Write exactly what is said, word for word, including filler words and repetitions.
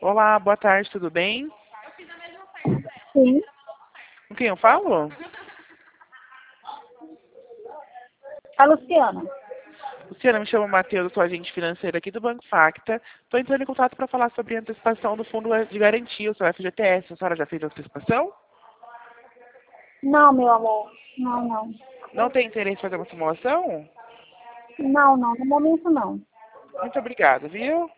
Olá, boa tarde, tudo bem? Sim. Com quem eu falo? A Luciana. Luciana, me chamo Matheus, sou agente financeiro aqui do Banco Facta. Estou entrando em contato para falar sobre a antecipação do Fundo de Garantia, o seu F G T S. A senhora já fez a antecipação? Não, meu amor. Não, não. Não tem interesse em fazer uma simulação? Não, não. No momento, não. Muito obrigada, viu?